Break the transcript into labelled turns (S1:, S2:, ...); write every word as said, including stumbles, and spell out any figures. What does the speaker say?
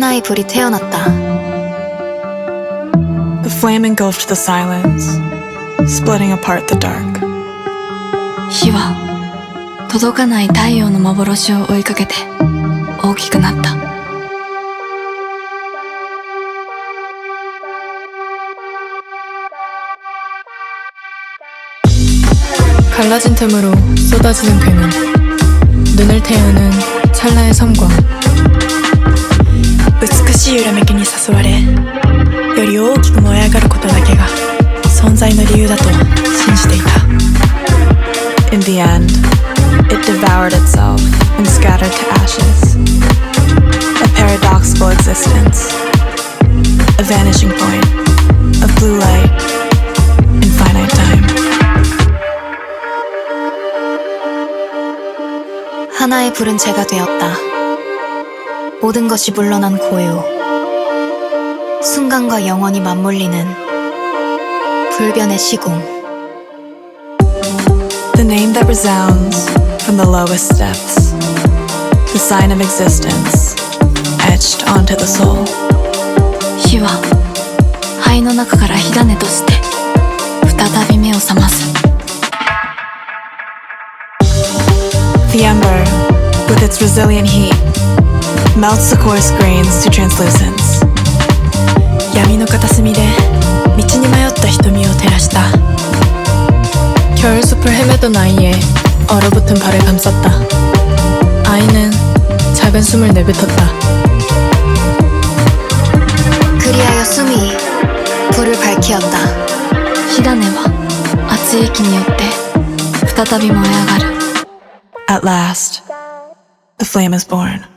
S1: 하나의 불이 태어났다.
S2: The flame engulfed the silence, splitting apart the dark.
S3: 火は届かない太陽の幻を追いかけて大きくなった。
S2: 갈라진 틈으로 쏟아지는 괴물, 눈을 태우는 찰나의 섬광.
S4: 美しい揺らめきに誘われ、より大きく燃え上がることだけが存在の理由だと信じていた。
S2: In the end, it devoured itself and scattered to ashes. A paradoxical existence, a vanishing point of blue light in finite time.
S1: 하나의 불은 재가 되었다. 모든 것이 물러난 고요. 순간과 영원히 맞물리는 불변의 시공.
S2: The name that resounds from the lowest depths, the sign of existence, etched onto the soul.
S3: 火は灰の中から火種として再び目を覚ます。
S2: The ember, with its resilient heat, melts the coarse grains to translucence.
S4: 闇の片隅で道に迷った瞳を照らした。
S2: 겨울숲을 헤매던 아이의 얼어붙은 발을 감쌌다. 아이는 작은 숨을 내뱉었다.
S1: 그리하여 숨이 불을 밝히었다.
S3: 火種は熱い息によって再び燃え上がる。
S2: At last, the flame is born.